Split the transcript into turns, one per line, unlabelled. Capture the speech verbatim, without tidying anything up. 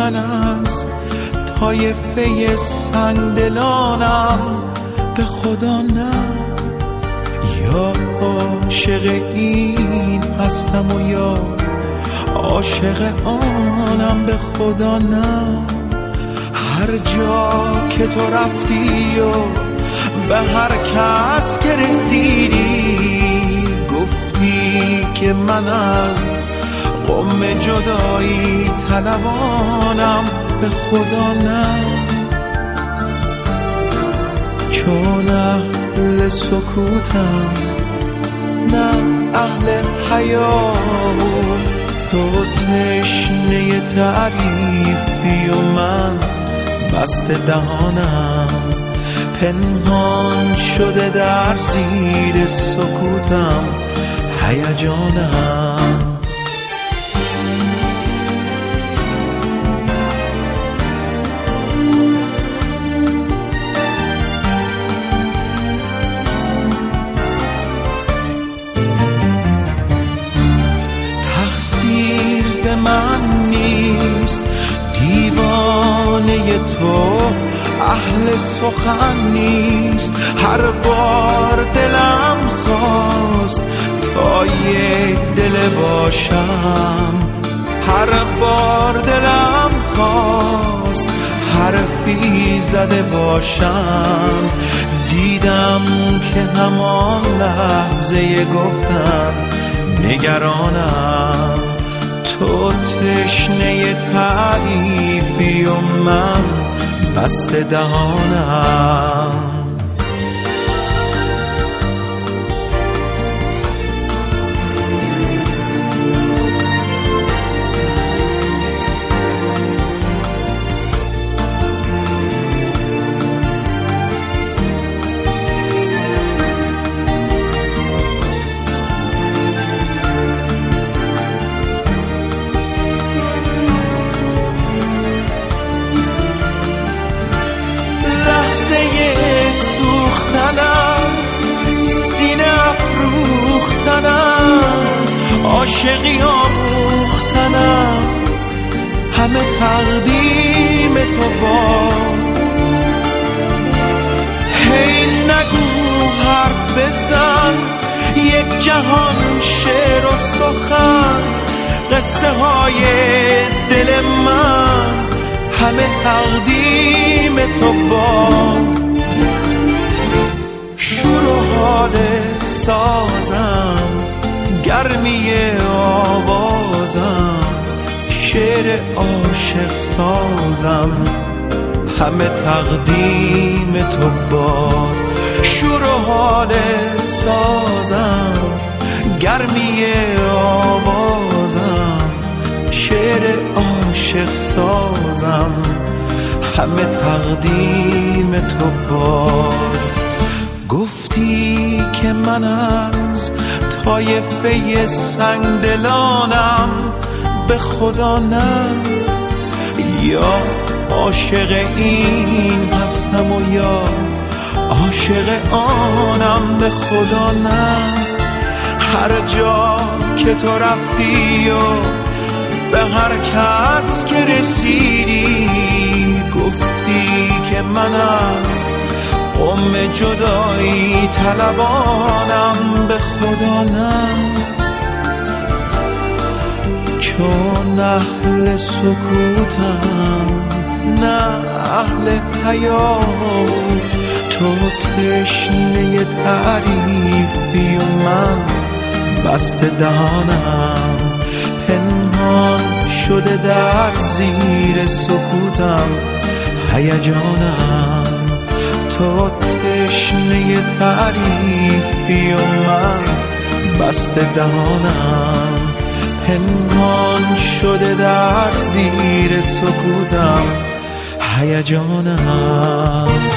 من از طایفه سنگدلانم، به خدا نه. یا عاشق این هستم و یا عاشق آنم، به خدا نه. هر جا که تو رفتی و به هر کس که رسیدی، گفتی که من از غم جدایی طلبانم، به خدا نه. چون اهل سکوتم نه اهل حیا، تو تشنه تعریفی و من بسته دهانم. پنهان شده در زیر سکوتم هیجانم. تقصیر ز من نیست، دیوانه تو اهل سخن نیست. هر بار دلم خواست تا یک دل باشم، هر بار دلم خواست حرفی زده باشم. دیدم که همان لحظه گفتم نگرانم. تو تشنه تعریفی و من بسته دهانم. سینه افروختنم، عاشقی آموختنم، همه تقدیم تو باد. هی نگو حرف بزن، یک جهان شعر و سخن، قصه های دل من همه تقدیم تو باد. شور و حال سازم، گرمی آوازم، شعر عاشق سازم، همه تقدیم تو باد. شور و حال سازم، گرمی آوازم، شعر عاشق سازم، همه تقدیم تو باد. گفتی که من از طایفه سنگدلانم، به خدا نه. یا عاشق این هستم و یا عاشق آنم، به خدا نه. هر جا که تو رفتی و به هر کس که رسیدی، گفتی که من از غم جدایی طلبانم، به خدا نه. چون اهل سکوتم نه اهل حیا، تو تشنه تعریفی و من بسته دهانم. پنهان شده در زیر سکوتم هیجانم. تو تشنه تعریفی و من بسته دهانم. پنهان شده در زیر سکوتم هیجانم.